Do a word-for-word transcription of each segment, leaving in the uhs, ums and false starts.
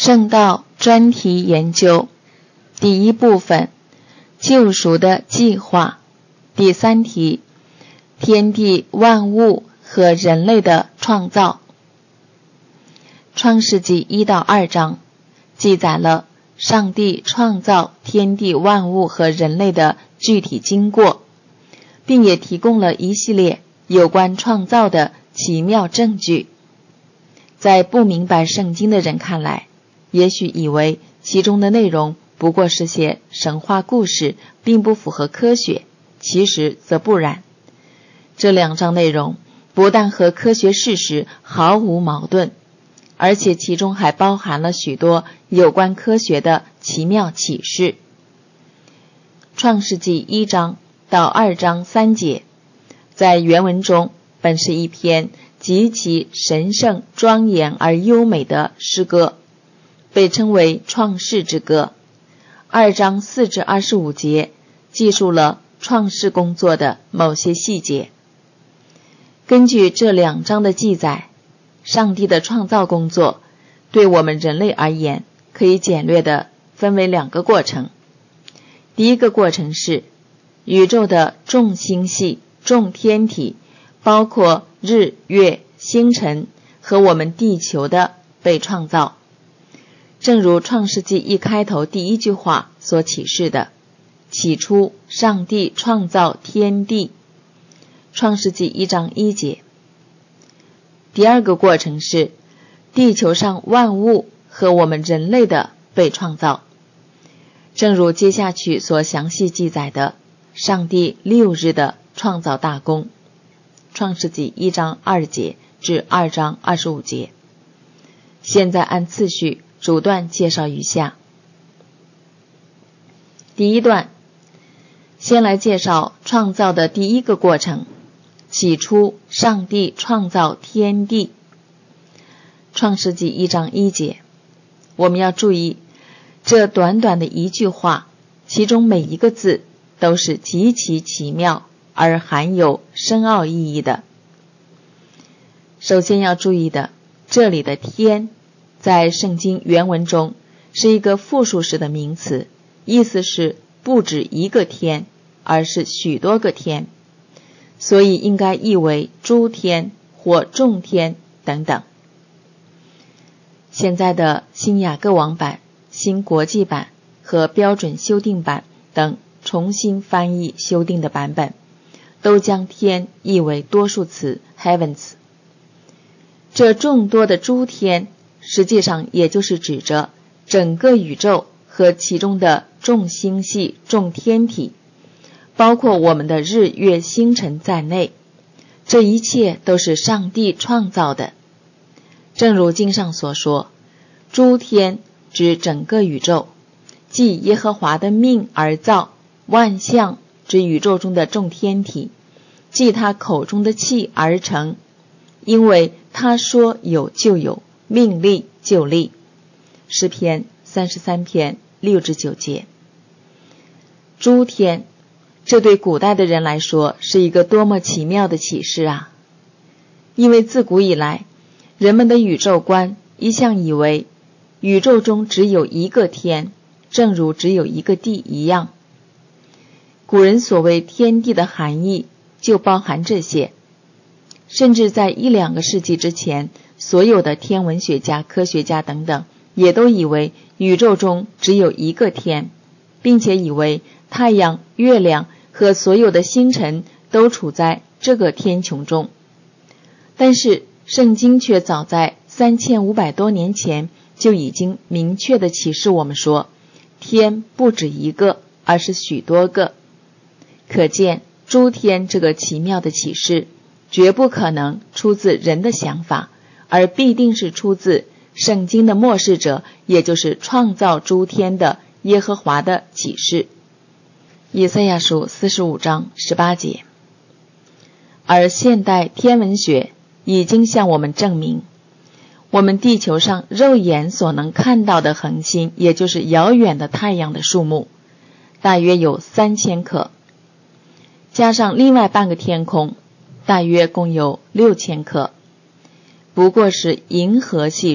圣道专题研究第一部分，救赎的计划。第三题，天地万物和人类的创造。创世纪一到二章记载了上帝创造天地万物和人类的具体经过，并也提供了一系列有关创造的奇妙证据。在不明白圣经的人看来，也许以为其中的内容不过是些神话故事，并不符合科学，其实则不然。这两章内容不但和科学事实毫无矛盾，而且其中还包含了许多有关科学的奇妙启示。创世纪一章到二章三节，在原文中本是一篇极其神圣、庄严而优美的诗歌，被称为创世之歌。二章四至二十五节记述了创世工作的某些细节。根据这两章的记载，上帝的创造工作对我们人类而言，可以简略地分为两个过程。第一个过程是宇宙的众星系、众天体，包括日、月、星辰和我们地球的被创造。正如创世纪一开头第一句话所启示的，起初上帝创造天地。创世纪一章一节。第二个过程是地球上万物和我们人类的被创造。正如接下去所详细记载的上帝六日的创造大功。创世纪一章二节至二章二十五节。现在按次序逐段介绍如下。第一段，先来介绍创造的第一个过程，起初上帝创造天地。创世纪一章一节。我们要注意这短短的一句话，其中每一个字都是极其奇妙而含有深奥意义的。首先要注意的，这里的天在圣经原文中是一个复数式的名词，意思是不止一个天，而是许多个天，所以应该译为诸天或众天等等。现在的新雅各网版、新国际版和标准修订版等重新翻译修订的版本，都将天译为多数词 heavens。 这众多的诸天实际上也就是指着整个宇宙和其中的众星系、众天体，包括我们的日月星辰在内，这一切都是上帝创造的。正如经上所说，诸天指整个宇宙，即耶和华的命而造，万象指宇宙中的众天体，即他口中的气而成，因为他说有就有，命立就立。诗篇三十三篇六至九节。诸天，这对古代的人来说是一个多么奇妙的启示啊！因为自古以来，人们的宇宙观一向以为宇宙中只有一个天，正如只有一个地一样。古人所谓天地的含义就包含这些。甚至在一两个世纪之前，所有的天文学家、科学家等等也都以为宇宙中只有一个天，并且以为太阳、月亮和所有的星辰都处在这个天穹中。但是圣经却早在三千五百多年前就已经明确地启示我们说，天不止一个，而是许多个。可见诸天这个奇妙的启示绝不可能出自人的想法，而必定是出自圣经的默示者，也就是创造诸天的耶和华的启示。以赛亚书四十五章十八节。而现代天文学已经向我们证明，我们地球上肉眼所能看到的恒星，也就是遥远的太阳的数目，大约有三千颗，加上另外半个天空，大约共有六千颗，不过是银河系中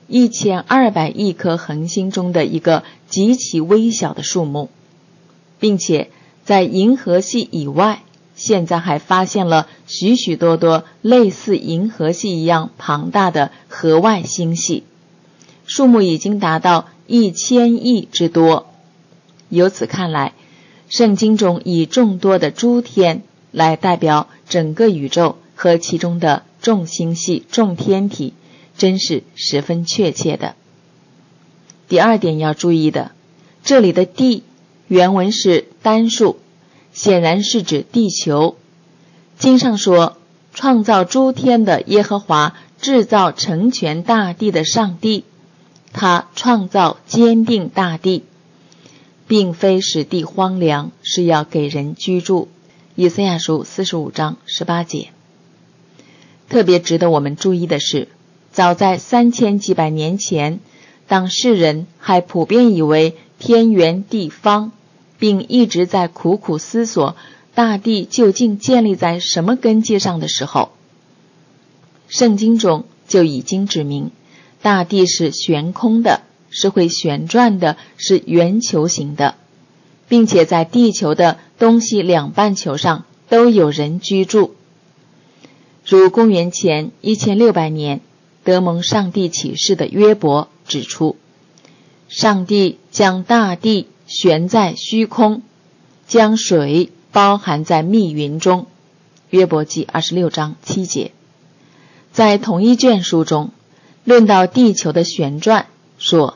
一千二百亿颗恒星中的一个极其微小的数目，并且在银河系以外，现在还发现了许许多多类似银河系一样庞大的河外星系，数目已经达到一千亿之多。由此看来，圣经中以众多的诸天来代表整个宇宙和其中的众星系、众天体，真是十分确切的。第二点要注意的，这里的地原文是单数，显然是指地球。经上说，创造诸天的耶和华制造成全大地的上帝，他创造坚定大地，并非使地荒凉，是要给人居住。以赛亚书四十五章十八节。特别值得我们注意的是，早在三千几百年前，当世人还普遍以为天圆地方，并一直在苦苦思索大地究竟建立在什么根基上的时候，圣经中就已经指明，大地是悬空的，是会旋转的，是圆球形的，并且在地球的东西两半球上都有人居住。如公元前一千六百年得蒙上帝启示的约伯指出，上帝将大地悬在虚空，将水包含在密云中。约伯记二十六章七节。在同一卷书中，论到地球的旋转，说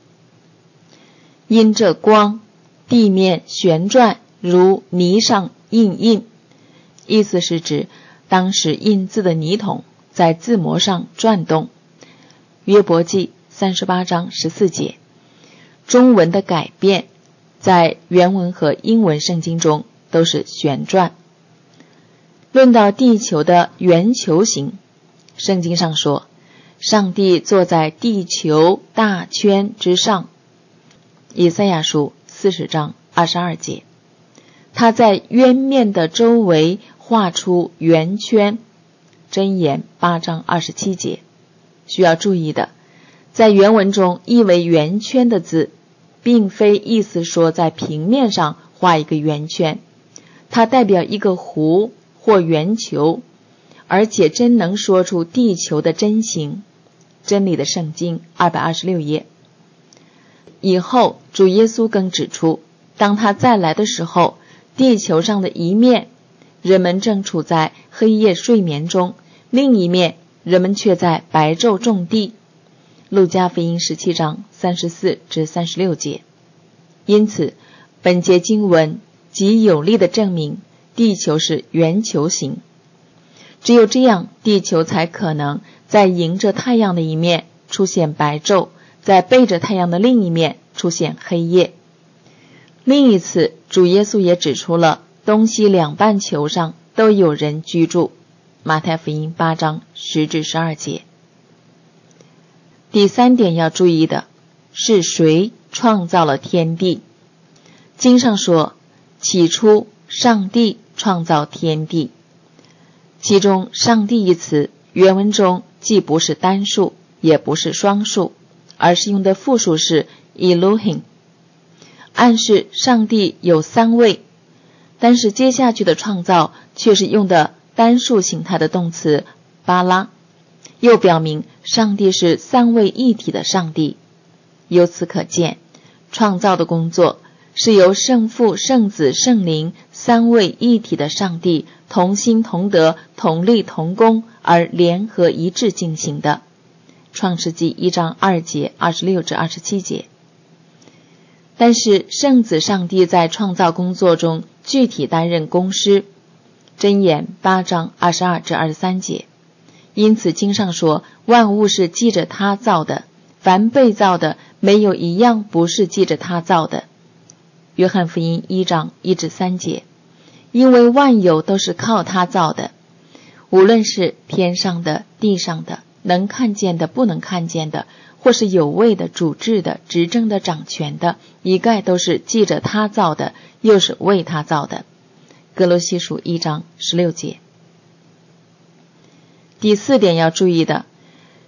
因这光，地面旋转如泥上印印，意思是指当时印字的泥桶在字模上转动。约伯记三十八章十四节。中文的改变在原文和英文圣经中都是旋转。论到地球的圆球形，圣经上说，上帝坐在地球大圈之上。以赛亚书四十章二十二节。他在渊面的周围画出圆圈。箴言八章二十七节。需要注意的，在原文中译为圆圈的字，并非意思说在平面上画一个圆圈，它代表一个弧或圆球，而且真能说出地球的真形。真理的圣经二百二十六页。以后主耶稣更指出，当他再来的时候，地球上的一面人们正处在黑夜睡眠中，另一面人们却在白昼种地。路加福音十七章三十四至三十六节。因此本节经文极有力地证明地球是圆球形，只有这样，地球才可能在迎着太阳的一面出现白昼，在背着太阳的另一面出现黑夜。另一次，主耶稣也指出了东西两半球上都有人居住。马太福音八章十至十二节。第三点要注意的是，谁创造了天地？经上说，起初上帝创造天地。其中上帝一词原文中既不是单数也不是双数，而是用的复数是 Elohim， 暗示上帝有三位。但是接下去的创造却是用的单数形态的动词巴拉，又表明上帝是三位一体的上帝。由此可见，创造的工作是由圣父、圣子、圣灵三位一体的上帝同心同德、同力同工而联合一致进行的。创世纪一章二节、二十六至二十七节。但是圣子上帝在创造工作中具体担任工师。箴言八章二十二至二十三节。因此经上说，万物是记着他造的，凡被造的没有一样不是记着他造的。约翰福音一章一至三节。因为万有都是靠他造的，无论是天上的、地上的，能看见的、不能看见的，或是有位的、主治的、执政的、掌权的，一概都是记着他造的，又是为他造的。哥罗西书一章十六节。第四点要注意的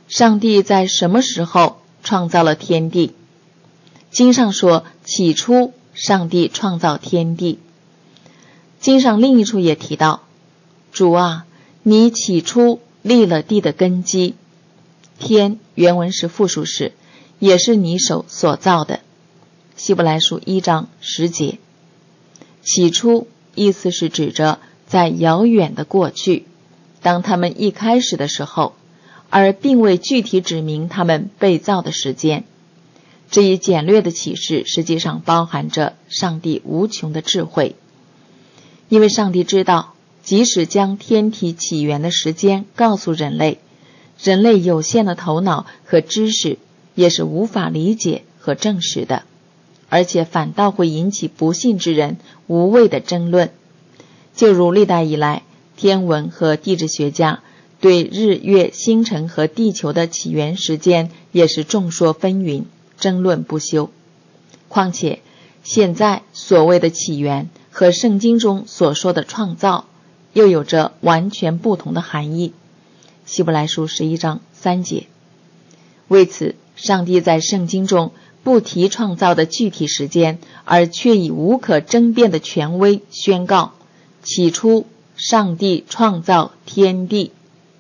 上帝在什么时候创造了天地？经上说，起初上帝创造天地。经上另一处也提到，主啊，你起初立了地的根基。天原文是复数式，也是你手所造的。希伯来书一章十节。起初意思是指着在遥远的过去，当他们一开始的时候，而并未具体指明他们被造的时间。这一简略的启示实际上包含着上帝无穷的智慧，因为上帝知道，即使将天体起源的时间告诉人类，人类有限的头脑和知识也是无法理解和证实的，而且反倒会引起不信之人无谓的争论。就如历代以来，天文和地质学家对日月星辰和地球的起源时间也是众说纷纭，争论不休。况且现在所谓的起源和圣经中所说的创造又有着完全不同的含义。希伯来书十一章三节。为此，上帝在圣经中不提创造的具体时间，而却以无可争辩的权威宣告，起初上帝创造天地。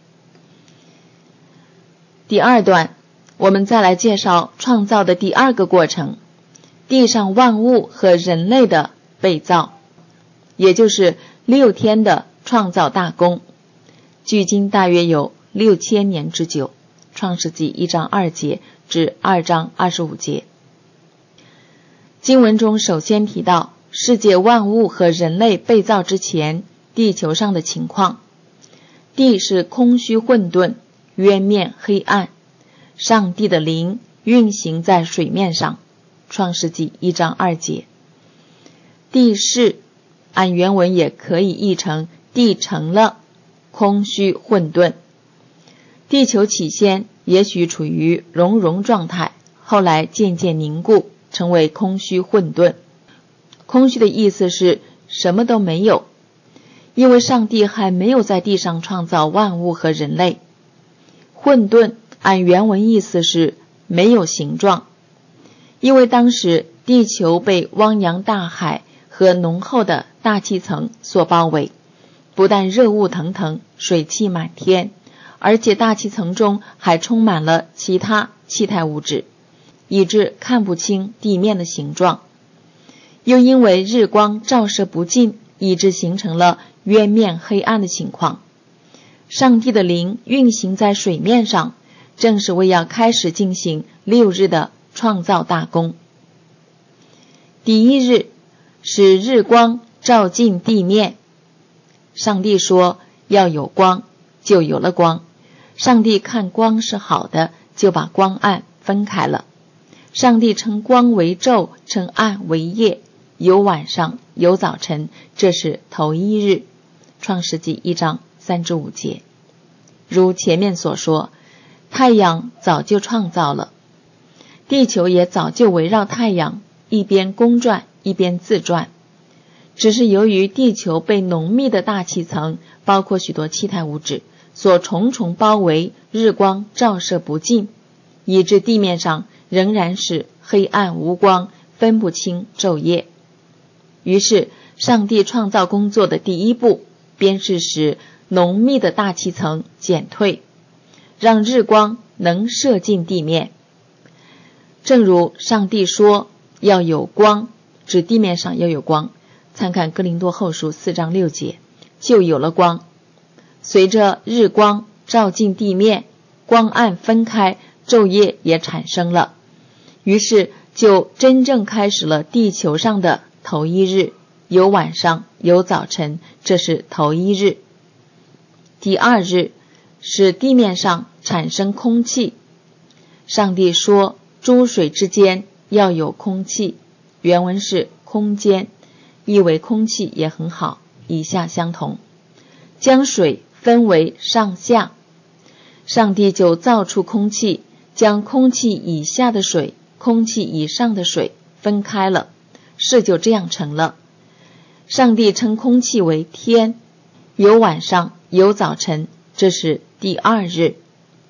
第二段，我们再来介绍创造的第二个过程，地上万物和人类的被造，也就是六天的创造大功，距今大约有六千年之久。创世纪一章二节至二章二十五节。经文中首先提到世界万物和人类被造之前地球上的情况。地是空虚混沌，渊面黑暗，上帝的灵运行在水面上。创世纪一章二节。地是按原文也可以译成地成了空虚混沌。地球起先也许处于熔融状态，后来渐渐凝固，成为空虚混沌。空虚的意思是什么都没有，因为上帝还没有在地上创造万物和人类。混沌按原文意思是没有形状，因为当时地球被汪洋大海和浓厚的大气层所包围，不但热雾腾腾，水汽满天，而且大气层中还充满了其他气态物质，以致看不清地面的形状。又因为日光照射不进，以致形成了渊面黑暗的情况。上帝的灵运行在水面上，正是为要开始进行六日的创造大功。第一日，使日光照进地面。上帝说要有光，就有了光。上帝看光是好的，就把光暗分开了。上帝称光为昼，称暗为夜，有晚上，有早晨，这是头一日。创世纪一章三至五节。如前面所说，太阳早就创造了，地球也早就围绕太阳一边公转一边自转，只是由于地球被浓密的大气层，包括许多气态物质所重重包围，日光照射不进，以致地面上仍然是黑暗无光，分不清昼夜。于是上帝创造工作的第一步便是使浓密的大气层减退，让日光能射进地面。正如上帝说要有光，指地面上要有光，参看哥林多后书四章六节，就有了光。随着日光照进地面，光暗分开，昼夜也产生了，于是就真正开始了地球上的头一日，有晚上，有早晨，这是头一日。第二日，使地面上产生空气。上帝说诸水之间要有空气，原文是空间，译为空气也很好，以下相同。将水分为上下，上帝就造出空气，将空气以下的水、空气以上的水分开了，事就这样成了。上帝称空气为天，有晚上，有早晨，这是第二日。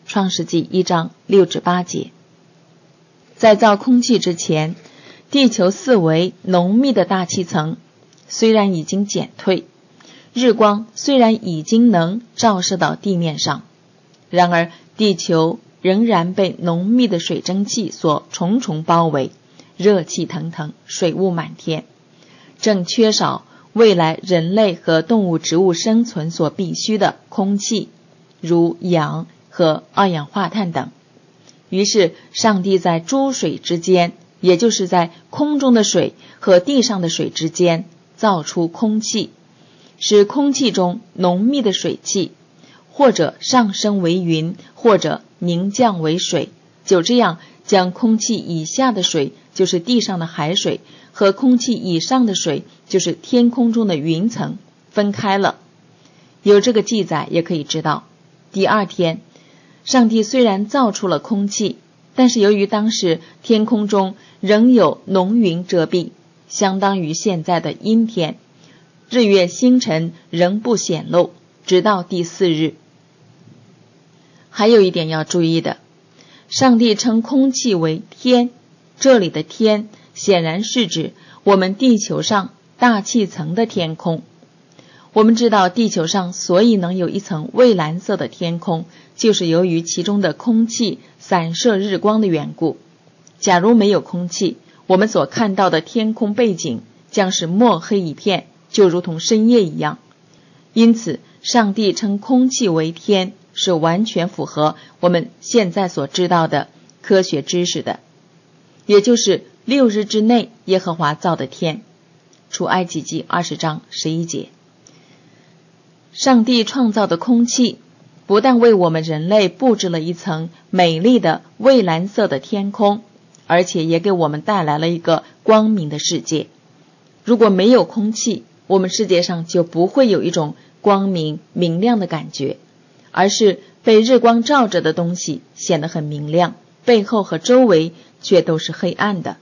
创世纪一章六至八节。在造空气之前，地球四围浓密的大气层虽然已经减退，日光虽然已经能照射到地面上，然而地球仍然被浓密的水蒸气所重重包围，热气腾腾，水雾满天，正缺少未来人类和动物植物生存所必需的空气，如氧和二氧化碳等。于是上帝在诸水之间，也就是在空中的水和地上的水之间造出空气，使空气中浓密的水汽或者上升为云，或者凝降为水，就这样将空气以下的水，就是地上的海水，和空气以上的水，就是天空中的云层分开了。有这个记载，也可以知道，第二天上帝虽然造出了空气，但是由于当时天空中仍有浓云遮蔽，相当于现在的阴天，日月星辰仍不显露，直到第四日。还有一点要注意的，上帝称空气为天，这里的天显然是指我们地球上大气层的天空。我们知道地球上所以能有一层蔚蓝色的天空，就是由于其中的空气散射日光的缘故。假如没有空气，我们所看到的天空背景将是墨黑一片，就如同深夜一样。因此上帝称空气为天，是完全符合我们现在所知道的科学知识的，也就是六日之内耶和华造的天。出埃及记二十章十一节。上帝创造的空气不但为我们人类布置了一层美丽的蔚蓝色的天空，而且也给我们带来了一个光明的世界。如果没有空气，我们世界上就不会有一种光明明亮的感觉，而是被日光照着的东西显得很明亮，背后和周围却都是黑暗的。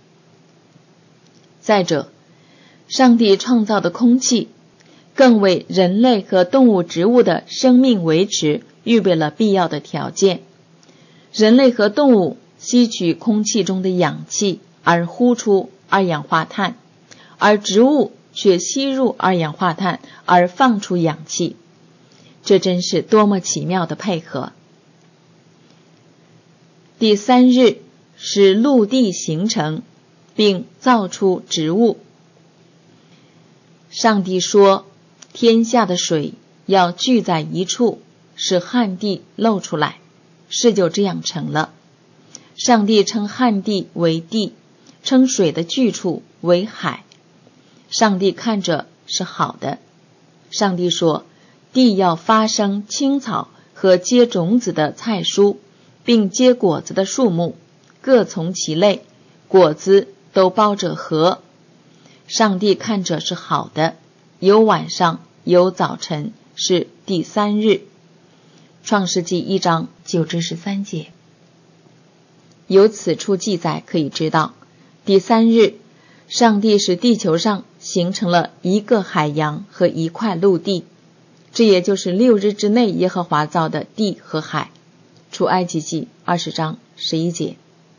再者，上帝创造的空气更为人类和动物植物的生命维持预备了必要的条件。人类和动物吸取空气中的氧气而呼出二氧化碳，而植物却吸入二氧化碳而放出氧气，这真是多么奇妙的配合。第三日使陆地形成，并造出植物。上帝说，天下的水要聚在一处，使旱地露出来，事就这样成了。上帝称旱地为地，称水的聚处为海。上帝看着是好的。上帝说，地要发生青草和结种子的菜蔬，并结果子的树木，各从其类，果子都包着核。上帝看着是好的，有晚上有早晨，是第三日。创世纪一章九至十三节。由此处记载可以知道，第三日上帝使地球上形成了一个海洋和一块陆地，这也就是六日之内耶和华造的地和海。出埃及记二十章十一节。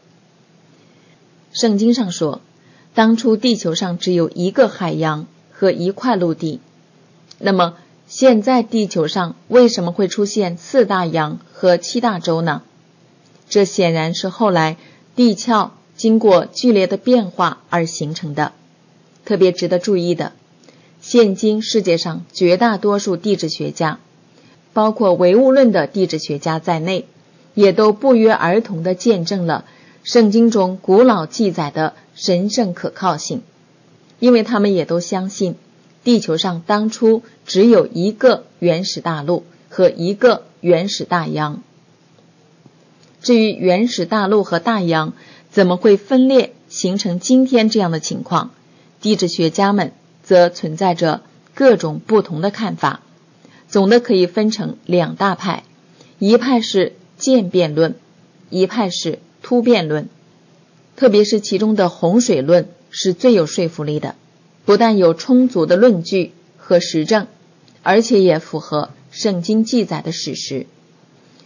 圣经上说，当初地球上只有一个海洋和一块陆地，那么现在地球上为什么会出现四大洋和七大洲呢？这显然是后来地壳经过剧烈的变化而形成的。特别值得注意的，现今世界上绝大多数地质学家，包括唯物论的地质学家在内，也都不约而同地见证了圣经中古老记载的神圣可靠性，因为他们也都相信地球上当初只有一个原始大陆和一个原始大洋。至于原始大陆和大洋怎么会分裂形成今天这样的情况，地质学家们则存在着各种不同的看法。总的可以分成两大派，一派是渐变论，一派是突变论。特别是其中的洪水论是最有说服力的，不但有充足的论据和实证，而且也符合圣经记载的史实。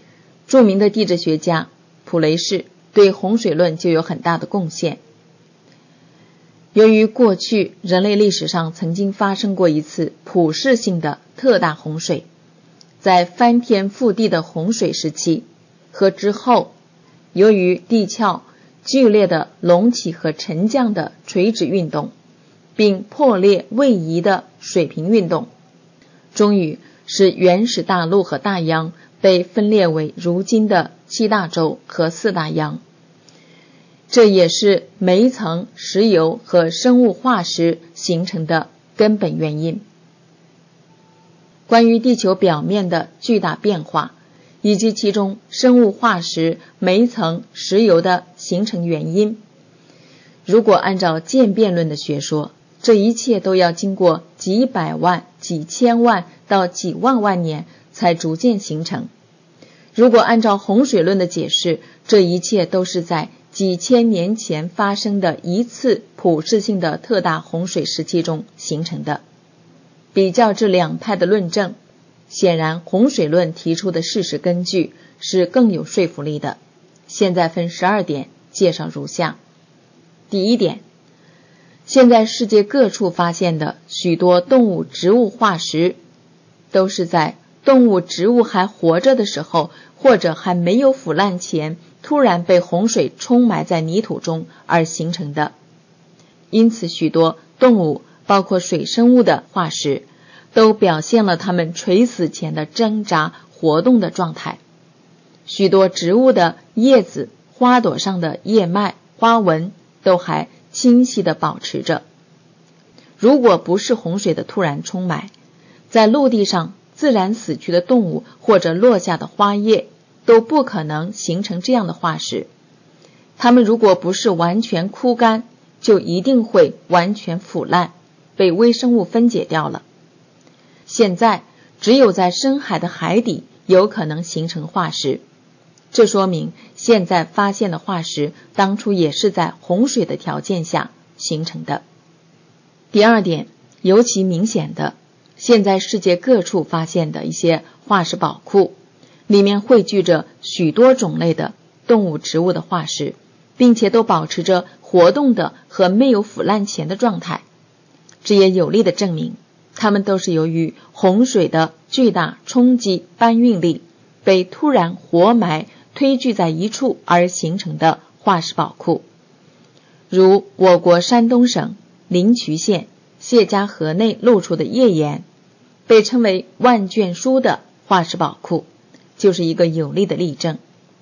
著名的地质学家普雷士对洪水论就有很大的贡献。由于过去人类历史上曾经发生过一次普世性的特大洪水，在翻天覆地的洪水时期和之后，由于地壳剧烈的隆起和沉降的垂直运动，并破裂位移的水平运动，终于使原始大陆和大洋被分裂为如今的七大洲和四大洋。这也是煤层、石油和生物化石形成的根本原因。关于地球表面的巨大变化，以及其中生物化石、煤层、石油的形成原因，如果按照渐变论的学说，这一切都要经过几百万、几千万到几万万年才逐渐形成。如果按照洪水论的解释，这一切都是在几千年前发生的一次普世性的特大洪水时期中形成的。比较这两派的论证，显然洪水论提出的事实根据是更有说服力的。现在分十二点介绍如下。第一点，现在世界各处发现的许多动物、植物化石，都是在动物、植物还活着的时候，或者还没有腐烂前，突然被洪水冲埋在泥土中而形成的。因此许多动物，包括水生物的化石，都表现了它们垂死前的挣扎活动的状态。许多植物的叶子、花朵上的叶脉、花纹都还清晰地保持着。如果不是洪水的突然冲埋，在陆地上自然死去的动物或者落下的花叶都不可能形成这样的化石。它们如果不是完全枯干，就一定会完全腐烂，被微生物分解掉了。现在只有在深海的海底有可能形成化石，这说明现在发现的化石当初也是在洪水的条件下形成的。第二点，尤其明显的，现在世界各处发现的一些化石宝库，里面汇聚着许多种类的动物、植物的化石，并且都保持着活动的和没有腐烂前的状态。这也有力地证明，它们都是由于洪水的巨大冲击搬运力被突然活埋推聚在一处而形成的化石宝库。如我国山东省临朐县谢家河内露出的页岩，被称为万卷书的化石宝库，就是一个有力的例证。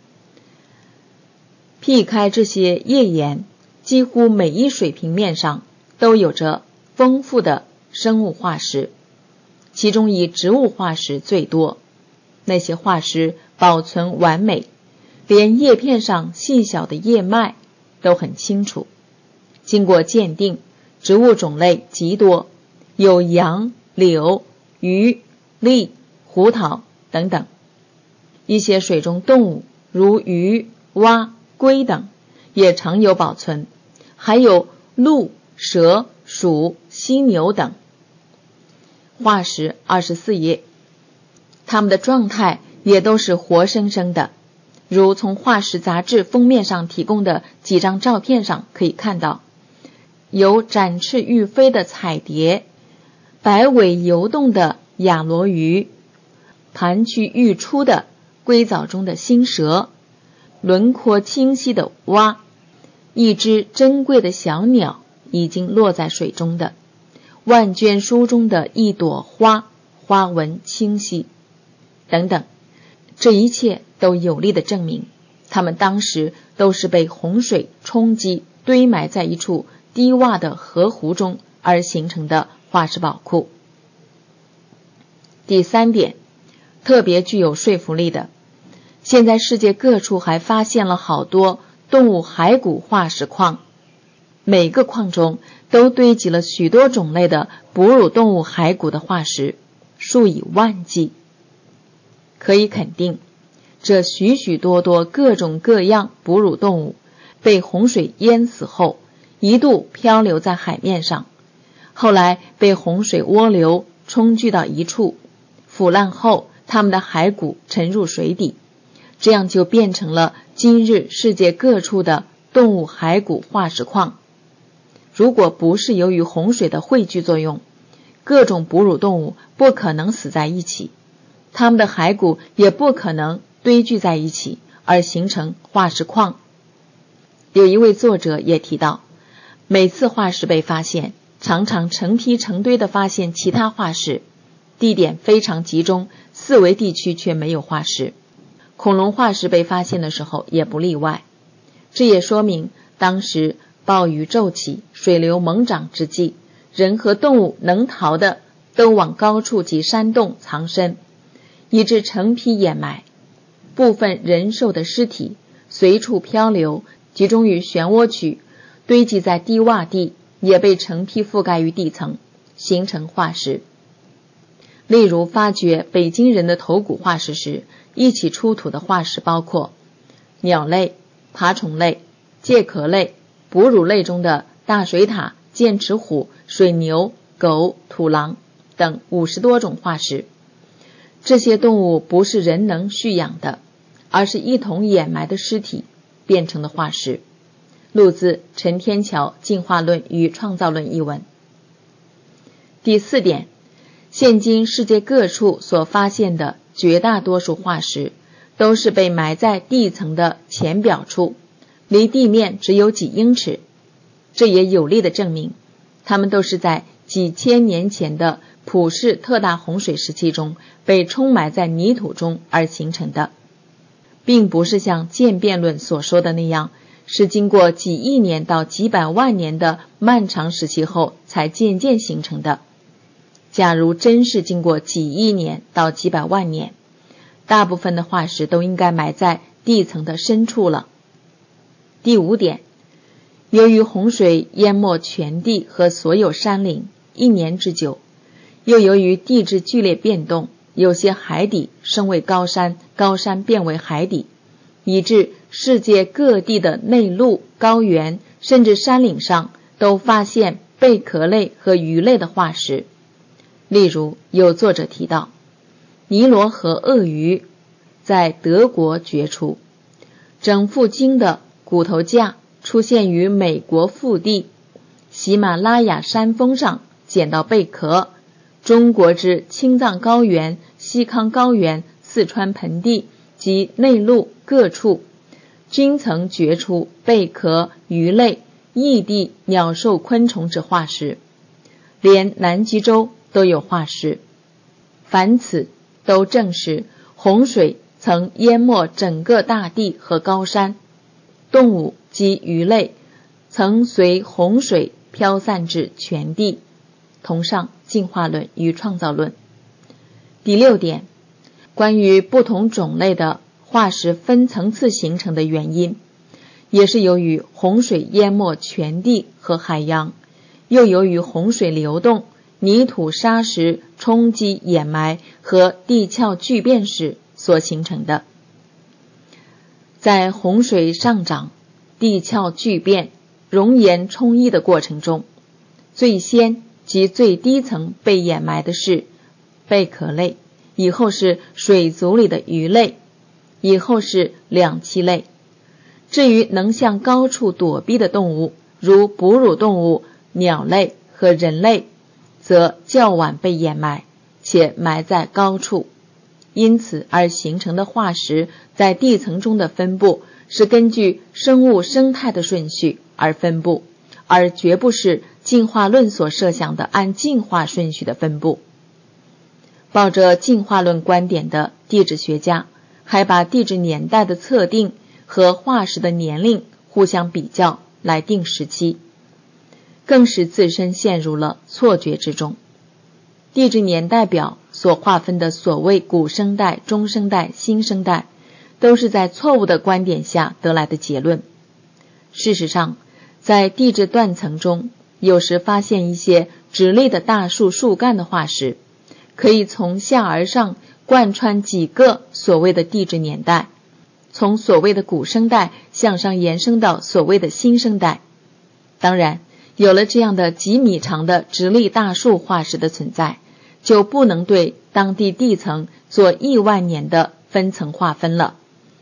劈开这些页岩，几乎每一水平面上都有着丰富的生物化石，其中以植物化石最多。那些化石保存完美，连叶片上细小的叶脉都很清楚。经过鉴定，植物种类极多，有杨、柳、榆、栗、胡桃等等。一些水中动物如鱼、蛙、龟等也常有保存，还有鹿、蛇、鼠、犀牛等。化石二十四页，它们的状态也都是活生生的，如从化石杂志封面上提供的几张照片上可以看到，有展翅欲飞的彩蝶，摆尾游动的雅罗鱼，盘曲欲出的硅藻中的新蛇，轮廓清晰的蛙，一只珍贵的小鸟已经落在水中的，万卷书中的一朵花，花纹清晰等等。这一切都有力地证明，它们当时都是被洪水冲击堆埋在一处低洼的河湖中而形成的化石宝库。第三点，特别具有说服力的，现在世界各处还发现了好多动物骸骨化石矿，每个矿中都堆积了许多种类的哺乳动物骸骨的化石，数以万计。可以肯定，这许许多多各种各样哺乳动物被洪水淹死后，一度漂流在海面上，后来被洪水涡流冲聚到一处，腐烂后它们的骸骨沉入水底， 这样就变成了今日世界各处的动物骸骨化石矿。如果不是由于洪水的汇聚作用，各种哺乳动物不可能死在一起，它们的骸骨也不可能堆聚在一起而形成化石矿。有一位作者也提到，每次化石被发现，常常成批成堆地发现其他化石，地点非常集中，四围地区却没有化石。恐龙化石被发现的时候也不例外。这也说明当时暴雨骤起，水流猛涨之际，人和动物能逃的都往高处及山洞藏身，以致成批掩埋。部分人兽的尸体随处漂流，集中于漩涡区，堆积在低洼地，也被成批覆盖于地层，形成化石。例如发掘北京人的头骨化石时，一起出土的化石包括鸟类、爬虫类、介壳类、哺乳类中的大水獭、剑齿虎、水牛、狗、土狼等五十多种化石。这些动物不是人能蓄养的，而是一同掩埋的尸体变成的化石。录自陈天桥《进化论与创造论》一文。第四点，现今世界各处所发现的绝大多数化石都是被埋在地层的浅表处，离地面只有几英尺。这也有力地证明，它们都是在几千年前的普氏特大洪水时期中被冲埋在泥土中而形成的，并不是像渐变论所说的那样，是经过几亿年到几百万年的漫长时期后才渐渐形成的。假如真是经过几亿年到几百万年，大部分的化石都应该埋在地层的深处了。第五点，由于洪水淹没全地和所有山岭一年之久，又由于地质剧烈变动，有些海底升为高山，高山变为海底，以致世界各地的内陆、高原甚至山岭上都发现贝壳类和鱼类的化石。例如有作者提到，尼罗河鳄鱼在德国掘出，整副鲸的骨头架出现于美国腹地，喜马拉雅山峰上捡到贝壳，中国之青藏高原、西康高原、四川盆地及内陆各处均曾掘出贝壳、鱼类、异地鸟兽昆虫之化石，连南极洲都有化石。凡此都证实洪水曾淹没整个大地和高山，动物及鱼类曾随洪水飘散至全地。同上进化论与创造论。第六点，关于不同种类的化石分层次形成的原因，也是由于洪水淹没全地和海洋，又由于洪水流动、泥土沙石冲击掩埋和地壳巨变时所形成的。在洪水上涨、地壳巨变、熔岩冲溢的过程中，最先及最低层被掩埋的是贝壳类，以后是水族里的鱼类，以后是两栖类。至于能向高处躲避的动物，如哺乳动物、鸟类和人类，则较晚被掩埋，且埋在高处。因此而形成的化石在地层中的分布是根据生物生态的顺序而分布，而绝不是进化论所设想的按进化顺序的分布。抱着进化论观点的地质学家还把地质年代的测定和化石的年龄互相比较来定时期，更使自身陷入了错觉之中。地质年代表所划分的所谓古生代、中生代、新生代，都是在错误的观点下得来的结论。事实上，在地质断层中，有时发现一些直立的大树树干的化石，可以从下而上贯穿几个所谓的地质年代，从所谓的古生代向上延伸到所谓的新生代。当然，有了这样的几米长的直立大树化石的存在，就不能对当地地层做亿万年的分层划分了，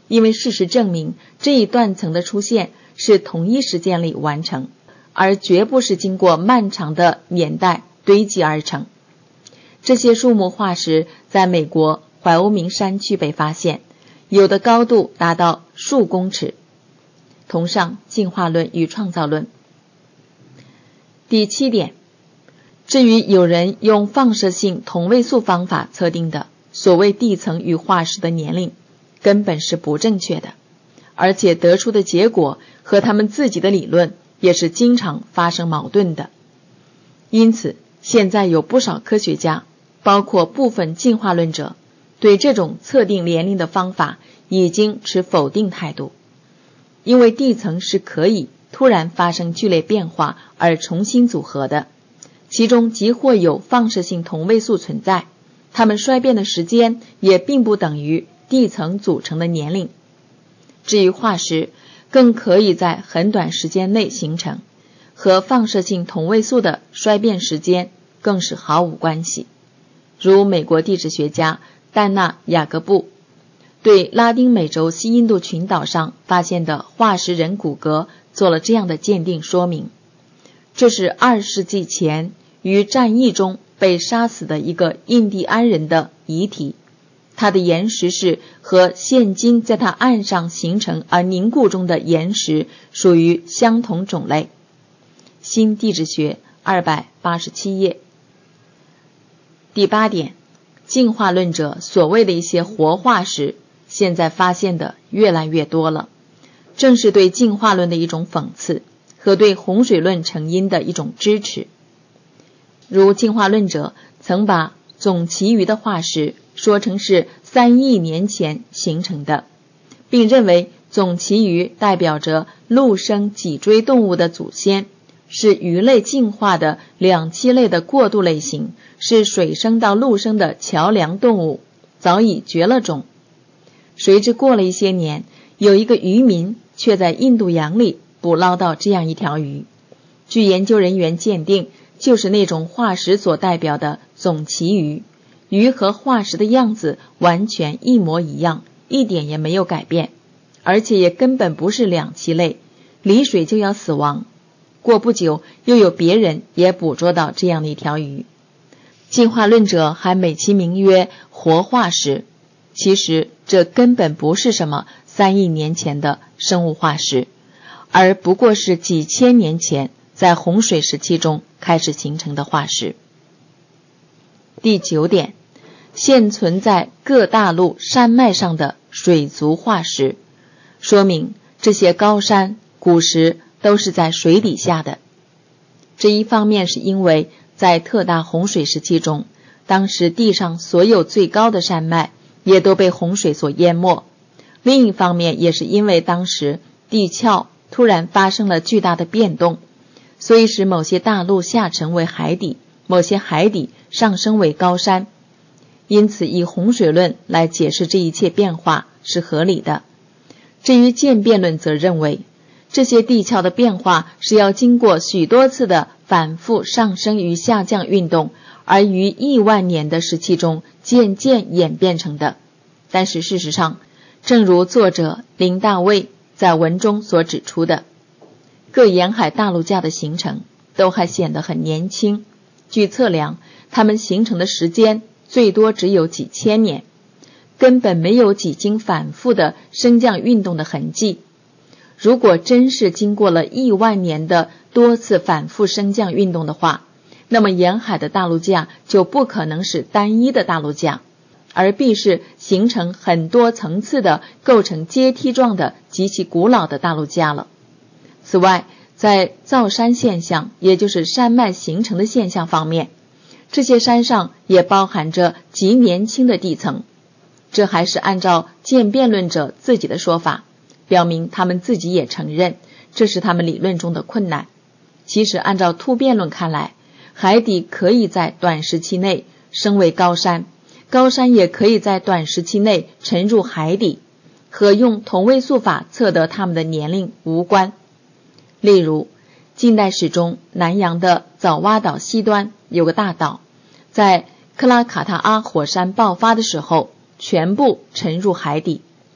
因为事实证明这一断层的出现是同一时间里完成，而绝不是经过漫长的年代堆积而成。这些树木化石在美国怀俄明山区被发现，有的高度达到数公尺。同上进化论与创造论。第七点，至于有人用放射性同位素方法测定的所谓地层与化石的年龄，根本是不正确的，而且得出的结果和他们自己的理论也是经常发生矛盾的。因此，现在有不少科学家，包括部分进化论者，对这种测定年龄的方法已经持否定态度。因为地层是可以突然发生剧烈变化而重新组合的，其中即或有放射性同位素存在，它们衰变的时间也并不等于地层组成的年龄。至于化石，更可以在很短时间内形成，和放射性同位素的衰变时间更是毫无关系。如美国地质学家丹纳·雅各布对拉丁美洲西印度群岛上发现的化石人骨骼做了这样的鉴定说明，这是二世纪前于战役中被杀死的一个印第安人的遗体，它的岩石是和现今在它岸上形成而凝固中的岩石属于相同种类。新地质学二百八十七页。第八点，进化论者所谓的一些活化石现在发现的越来越多了，正是对进化论的一种讽刺和对洪水论成因的一种支持。如进化论者曾把总旗鱼的化石说成是三亿年前形成的，并认为总旗鱼代表着陆生脊椎动物的祖先，是鱼类进化的两栖类的过渡类型，是水生到陆生的桥梁动物，早已绝了种。谁知过了一些年，有一个渔民却在印度洋里捕捞到这样一条鱼，据研究人员鉴定，就是那种化石所代表的总旗鱼。鱼和化石的样子完全一模一样，一点也没有改变，而且也根本不是两栖类，离水就要死亡。过不久，又有别人也捕捉到这样的一条鱼。进化论者还美其名曰活化石，其实这根本不是什么三亿年前的生物化石，而不过是几千年前在洪水时期中开始形成的化石。第九点，现存在各大陆山脉上的水族化石，说明这些高山古时都是在水底下的。这一方面是因为在特大洪水时期中，当时地上所有最高的山脉也都被洪水所淹没，另一方面也是因为当时地壳突然发生了巨大的变动，所以使某些大陆下沉为海底，某些海底上升为高山。因此以洪水论来解释这一切变化是合理的。至于渐变论则认为，这些地壳的变化是要经过许多次的反复上升与下降运动，而于亿万年的时期中渐渐演变成的。但是事实上，正如作者林大卫在文中所指出的，各沿海大陆架的形成都还显得很年轻，据测量，它们形成的时间最多只有几千年，根本没有几经反复的升降运动的痕迹。如果真是经过了亿万年的多次反复升降运动的话，那么沿海的大陆架就不可能是单一的大陆架，而必是形成很多层次的构成阶梯状的极其古老的大陆架了。此外，在造山现象，也就是山脉形成的现象方面，这些山上也包含着极年轻的地层。这还是按照渐变论者自己的说法，表明他们自己也承认，这是他们理论中的困难。其实按照突变论看来，海底可以在短时期内升为高山，高山也可以在短时期内沉入海底，和用同位素法测得它们的年龄无关。例如，近代史中南洋的早洼岛西端有个大岛，在克拉卡塔阿火山爆发的时候全部沉入海底，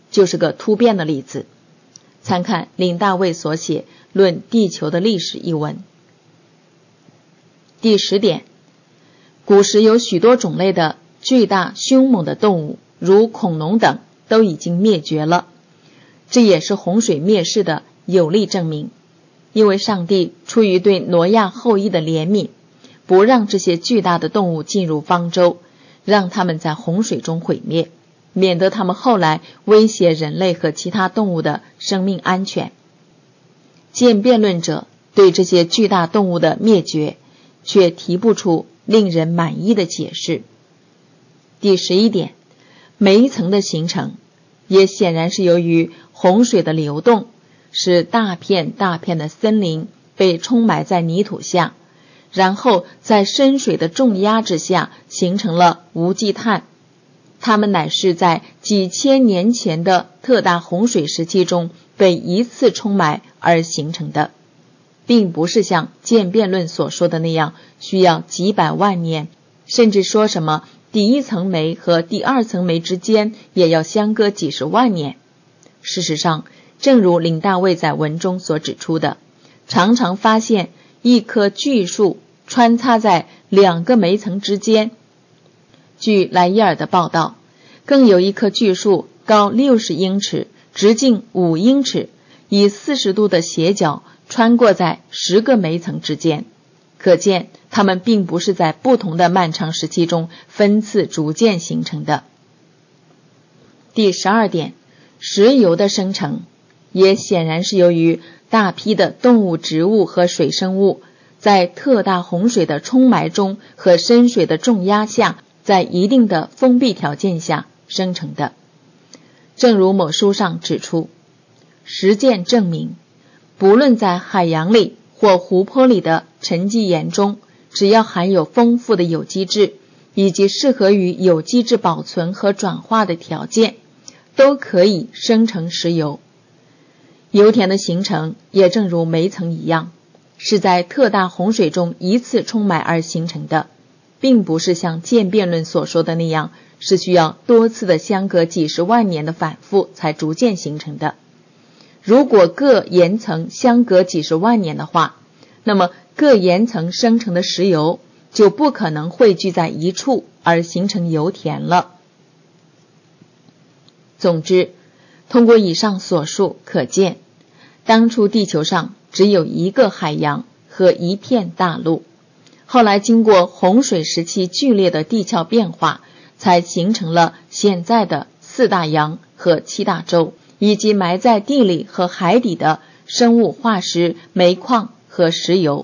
就是个突变的例子。参看林大卫所写《论地球的历史》一文。第十点，古时有许多种类的巨大凶猛的动物，如恐龙等，都已经灭绝了。这也是洪水灭世的有力证明，因为上帝出于对挪亚后裔的怜悯，不让这些巨大的动物进入方舟，让他们在洪水中毁灭，免得他们后来威胁人类和其他动物的生命安全。渐辩论者对这些巨大动物的灭绝却提不出令人满意的解释。第十一点，煤层的形成也显然是由于洪水的流动，使大片大片的森林被冲埋在泥土下，然后在深水的重压之下形成了无机碳。它们乃是在几千年前的特大洪水时期中被一次冲埋而形成的，并不是像渐辩论所说的那样需要几百万年，甚至说什么第一层煤和第二层煤之间也要相隔几十万年。事实上，正如林大卫在文中所指出的，常常发现一棵巨树穿插在两个煤层之间。据莱伊尔的报道，更有一棵巨树高六十英尺，直径五英尺，以四十度的斜角穿过在十个煤层之间。可见它们并不是在不同的漫长时期中分次逐渐形成的。第十二点，石油的生成也显然是由于大批的动物、植物和水生物在特大洪水的冲埋中和深水的重压下，在一定的封闭条件下生成的。正如某书上指出，实践证明，不论在海洋里或湖泊里的沉积岩中，只要含有丰富的有机质以及适合于有机质保存和转化的条件，都可以生成石油。油田的形成也正如煤层一样，是在特大洪水中一次冲埋而形成的，并不是像渐辩论所说的那样，是需要多次的相隔几十万年的反复才逐渐形成的。如果各岩层相隔几十万年的话，那么各岩层生成的石油就不可能汇聚在一处而形成油田了。总之，通过以上所述可见，当初地球上只有一个海洋和一片大陆，后来经过洪水时期剧烈的地壳变化，才形成了现在的四大洋和七大洲，以及埋在地里和海底的生物化石、煤矿和石油。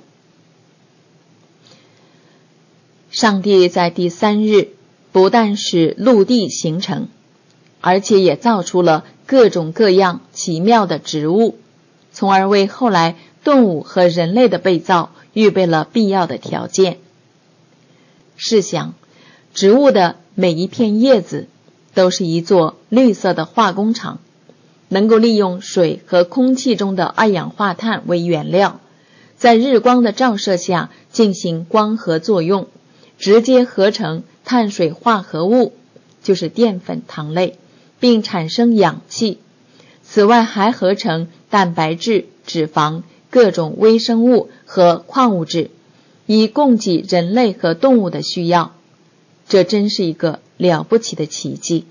上帝在第三日不但使陆地形成，而且也造出了各种各样奇妙的植物，从而为后来动物和人类的被造预备了必要的条件。试想，植物的每一片叶子都是一座绿色的化工厂，能够利用水和空气中的二氧化碳为原料，在日光的照射下进行光合作用，直接合成碳水化合物，就是淀粉、糖类，并产生氧气。此外还合成蛋白质、脂肪、各种微生物和矿物质，以供给人类和动物的需要。这真是一个了不起的奇迹。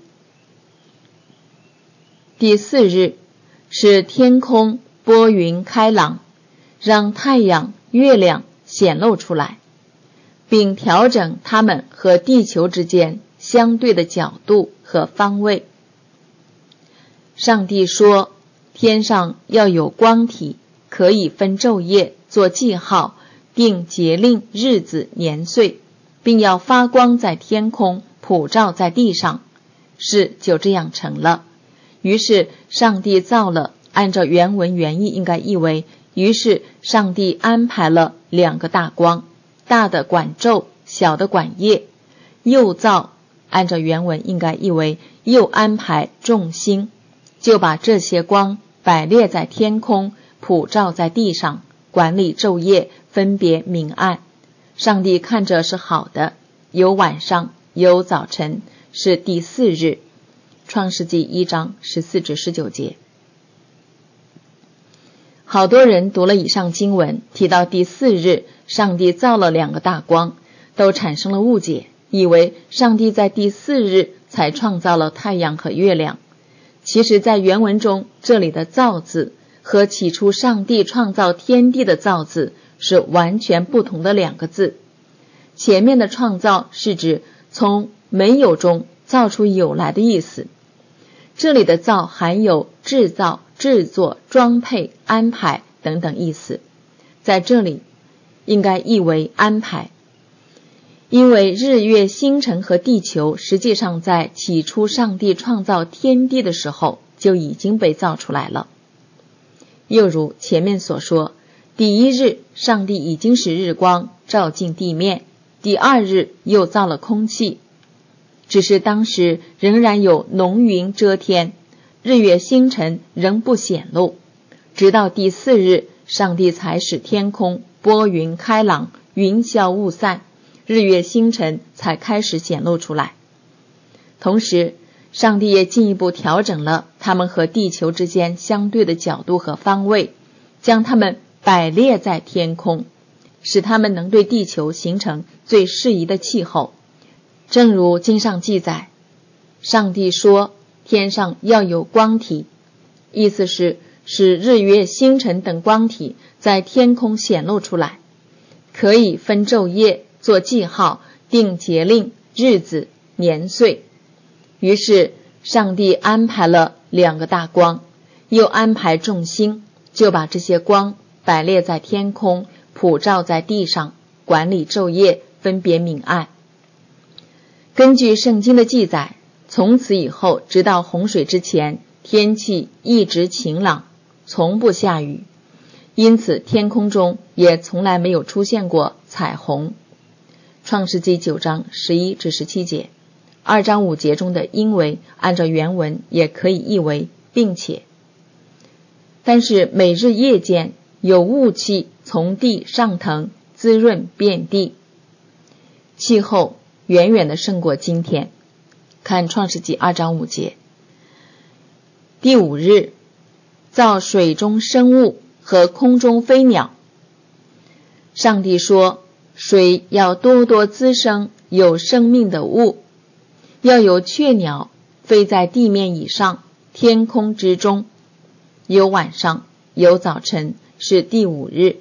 第四日，使天空拨云开朗，让太阳、月亮显露出来，并调整它们和地球之间相对的角度和方位。上帝说，天上要有光体，可以分昼夜，做记号，定节令、日子、年岁，并要发光在天空，普照在地上。事就这样成了。于是上帝造了，按照原文原意应该译为，于是上帝安排了两个大光，大的管昼，小的管夜。又造，按照原文应该译为，又安排众星，就把这些光摆列在天空，普照在地上，管理昼夜，分别明暗。上帝看着是好的，有晚上，有早晨，是第四日。 创世纪一章十四至十九节。好多人读了以上经文，提到第四日上帝造了两个大光，都产生了误解，以为上帝在第四日才创造了太阳和月亮。其实在原文中，这里的造字和起初上帝创造天地的造字是完全不同的两个字。前面的创造是指从没有中造出有来的意思，这里的造含有制造、制作、装配、安排等等意思，在这里应该译为安排。因为日月星辰和地球实际上在起初上帝创造天地的时候就已经被造出来了。又如前面所说，第一日上帝已经使日光照进地面，第二日又造了空气，只是当时仍然有浓云遮天，日月星辰仍不显露，直到第四日上帝才使天空拨云开朗，云消雾散，日月星辰才开始显露出来。同时上帝也进一步调整了它们和地球之间相对的角度和方位，将它们摆列在天空，使它们能对地球形成最适宜的气候。正如经上记载，上帝说天上要有光体，意思是使日月星辰等光体在天空显露出来，可以分昼夜，做记号，定节令、日子、年岁。于是上帝安排了两个大光，又安排众星，就把这些光摆列在天空，普照在地上，管理昼夜，分别明暗。根据圣经的记载，从此以后直到洪水之前，天气一直晴朗，从不下雨，因此天空中也从来没有出现过彩虹。创世纪九章十一至十七节，二章五节中的因为按照原文也可以译为并且。但是每日夜间有雾气从地上腾，滋润遍地，气候远远的胜过今天。看创世纪二章五节。第五日造水中生物和空中飞鸟。上帝说，水要多多滋生有生命的物，要有雀鸟飞在地面以上，天空之中，有晚上，有早晨，是第五日。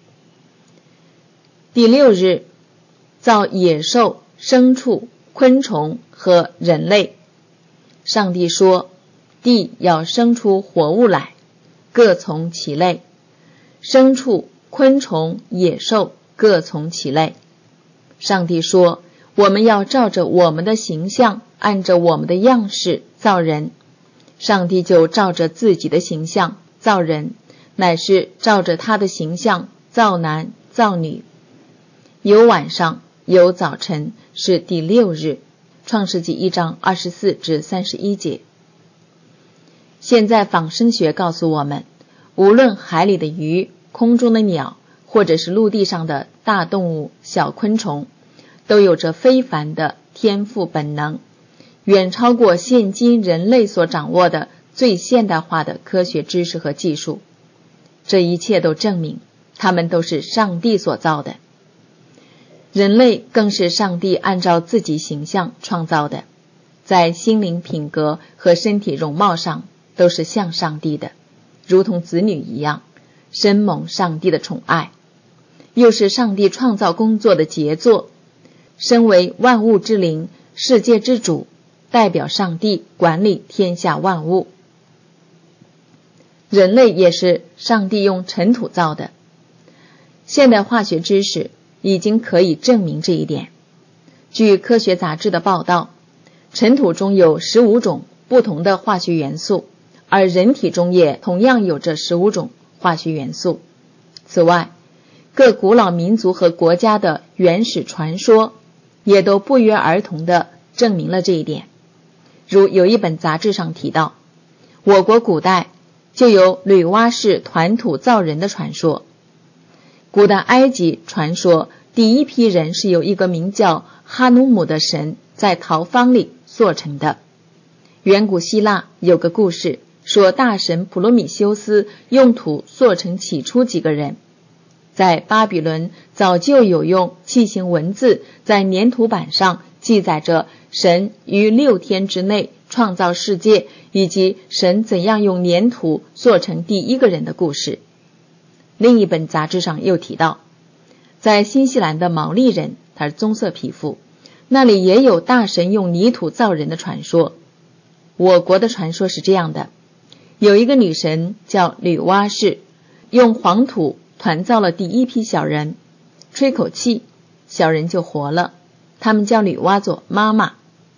第六日造野兽、牲畜、昆虫和人类。上帝说，地要生出活物来，各从其类，牲畜、昆虫、野兽各从其类。上帝说，我们要照着我们的形象，按着我们的样式造人。上帝就照着自己的形象造人，乃是照着他的形象造男造女。有晚上，有早晨，是第六日。创世纪一章二十四至三十一节。现在仿生学告诉我们，无论海里的鱼、空中的鸟，或者是陆地上的大动物、小昆虫，都有着非凡的天赋本能，远超过现今人类所掌握的最现代化的科学知识和技术。这一切都证明，它们都是上帝所造的。人类更是上帝按照自己形象创造的，在心灵品格和身体容貌上都是像上帝的，如同子女一样，深蒙上帝的宠爱，又是上帝创造工作的杰作。身为万物之灵、世界之主，代表上帝管理天下万物。人类也是上帝用尘土造的，现代化学知识已经可以证明这一点。据科学杂志的报道，尘土中有十五种不同的化学元素，而人体中也同样有着十五种化学元素。此外，各古老民族和国家的原始传说也都不约而同地证明了这一点。如有一本杂志上提到，我国古代就有女娲氏团土造人的传说。古代埃及传说，第一批人是由一个名叫哈努姆的神在陶方里塑成的。 远古希腊有个故事，说大神普罗米修斯用土塑成起初几个人。在巴比伦早就有用器形文字在粘土板上记载着神于六天之内创造世界，以及神怎样用粘土塑成第一个人的故事。另一本杂志上又提到，在新西兰的毛利人，他是棕色皮肤，那里也有大神用泥土造人的传说。我国的传说是这样的，有一个女神叫女娲氏，用黄土团造了第一批小人，吹口气，小人就活了，他们叫女娲做妈妈。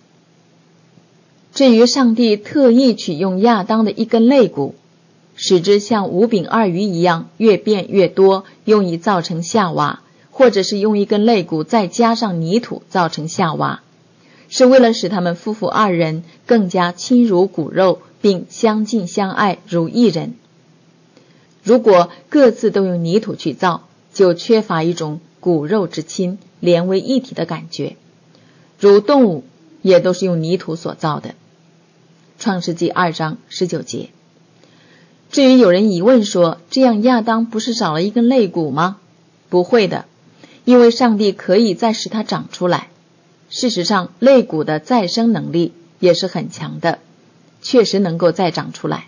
至于上帝特意取用亚当的一根肋骨，使之像五饼二鱼一样越变越多，用以造成夏娃，或者是用一根肋骨再加上泥土造成夏娃，是为了使他们夫妇二人更加亲如骨肉，并相敬相爱如一人。如果各自都用泥土去造，就缺乏一种骨肉之亲连为一体的感觉，如动物也都是用泥土所造的。创世纪二章十九节。至于有人疑问说，这样亚当不是少了一根肋骨吗？不会的，因为上帝可以再使它长出来。事实上，肋骨的再生能力也是很强的，确实能够再长出来。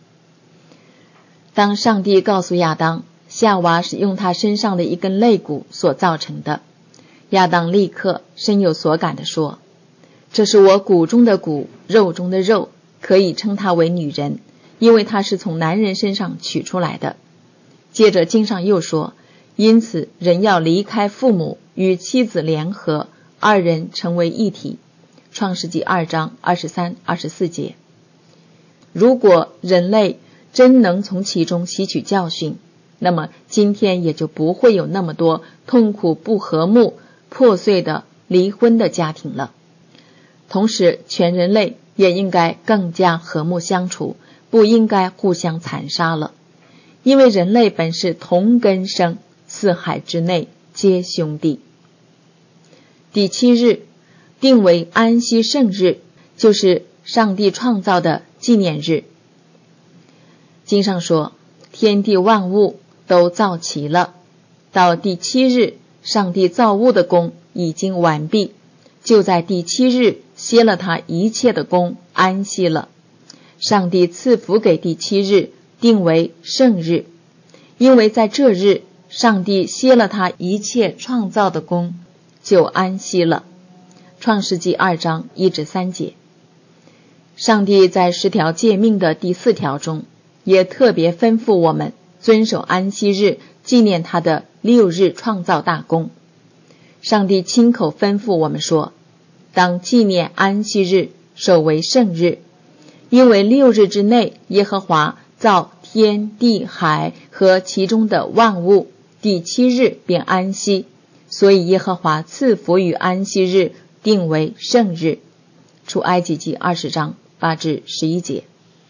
当上帝告诉亚当，夏娃是用他身上的一根肋骨所造成的，亚当立刻深有所感地说，这是我骨中的骨，肉中的肉，可以称她为女人，因为她是从男人身上取出来的。接着经上又说，因此人要离开父母，与妻子联合，二人成为一体。创世纪二章二十三、二十四节。如果人类真能从其中吸取教训，那么今天也就不会有那么多痛苦不和睦、破碎的离婚的家庭了。同时，全人类也应该更加和睦相处，不应该互相残杀了。因为人类本是同根生，四海之内皆兄弟。第七日定为安息圣日，就是上帝创造的纪念日。经上说，天地万物都造齐了，到第七日，上帝造物的工已经完毕，就在第七日歇了他一切的工，安息了。上帝赐福给第七日，定为圣日，因为在这日，上帝歇了他一切创造的工，就安息了。创世纪二章一至三节。上帝在十条诫命的第四条中，也特别吩咐我们遵守安息日，纪念他的六日创造大功。上帝亲口吩咐我们说，当纪念安息日，守为圣日，因为六日之内，耶和华造天地海和其中的万物，第七日便安息，所以耶和华赐福于安息日，定为圣日。出埃及记二十章八至十一节。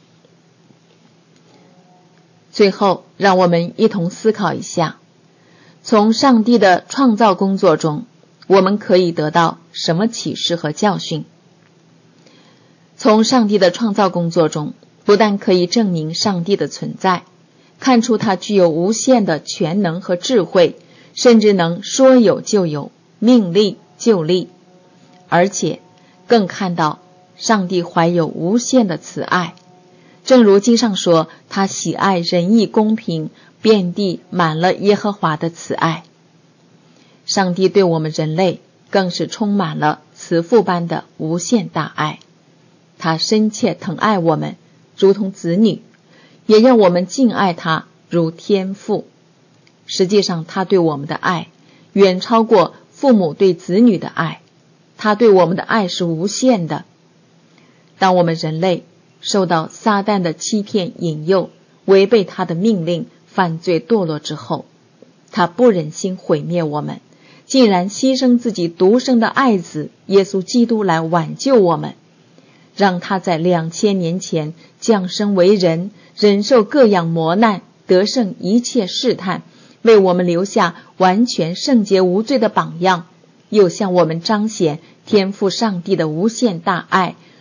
最后，让我们一同思考一下，从上帝的创造工作中，我们可以得到什么启示和教训？从上帝的创造工作中，不但可以证明上帝的存在，看出他具有无限的全能和智慧，甚至能说有就有，命立就立，而且更看到上帝怀有无限的慈爱。正如经上说，他喜爱仁义公平，遍地满了耶和华的慈爱。上帝对我们人类更是充满了慈父般的无限大爱，他深切疼爱我们，如同子女，也让我们敬爱他如天父。实际上，他对我们的爱远超过父母对子女的爱，他对我们的爱是无限的。当我们人类受到撒旦的欺骗引诱，违背他的命令，犯罪堕落之后，他不忍心毁灭我们，竟然牺牲自己独生的爱子耶稣基督来挽救我们，让他在两千年前降生为人，忍受各样磨难，得胜一切试探，为我们留下完全圣洁无罪的榜样，又向我们彰显天父上帝的无限大爱，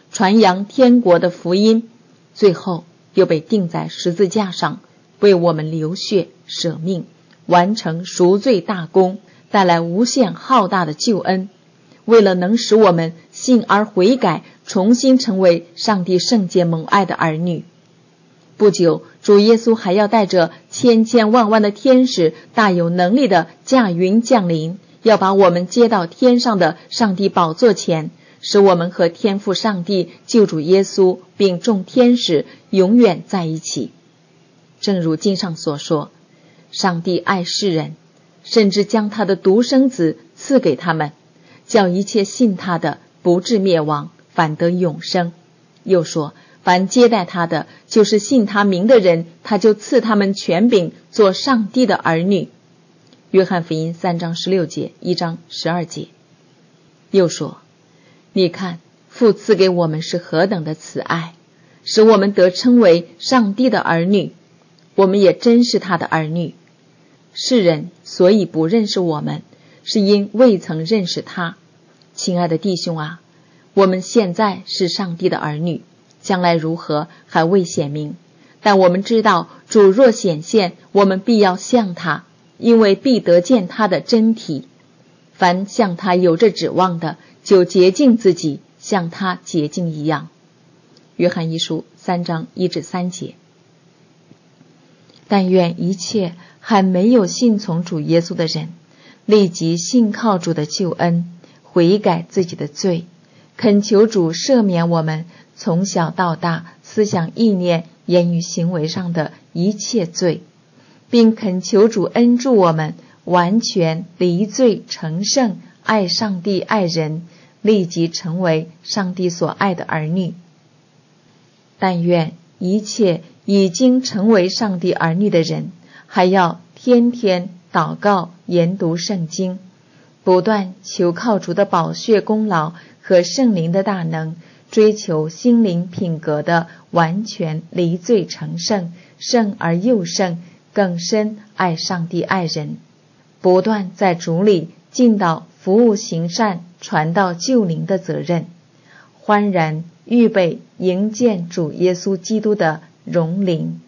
传扬天国的福音，最后又被钉在十字架上，为我们流血舍命，完成赎罪大功，带来无限浩大的救恩。为了能使我们信而悔改，重新成为上帝圣洁蒙爱的儿女，不久主耶稣还要带着千千万万的天使，大有能力的驾云降临，要把我们接到天上的上帝宝座前，使我们和天父上帝、救主耶稣并众天使永远在一起。正如经上所说，上帝爱世人，甚至将他的独生子赐给他们，叫一切信他的不至灭亡，反得永生。又说，凡接待他的，就是信他名的人，他就赐他们权柄，做上帝的儿女。约翰福音三章十六节，一章十二节。又说，你看父赐给我们是何等的慈爱，使我们得称为上帝的儿女，我们也真是他的儿女。世人所以不认识我们，是因未曾认识他。亲爱的弟兄啊，我们现在是上帝的儿女，将来如何还未显明，但我们知道主若显现，我们必要像他，因为必得见他的真体。凡像他有着指望的，就洁净自己，像他洁净一样。约翰一书三章一至三节。但愿一切还没有信从主耶稣的人，立即信靠主的救恩，悔改自己的罪，恳求主赦免我们从小到大思想意念言语行为上的一切罪，并恳求主恩助我们完全离罪成圣，爱上帝爱人，立即成为上帝所爱的儿女。但愿一切已经成为上帝儿女的人，还要天天祷告研读圣经，不断求靠主的宝血功劳和圣灵的大能，追求心灵品格的完全离罪成圣，圣而又圣，更深爱上帝爱人，不断在主里尽到服务行善传道救灵的责任，欢然预备迎见主耶稣基督的荣临。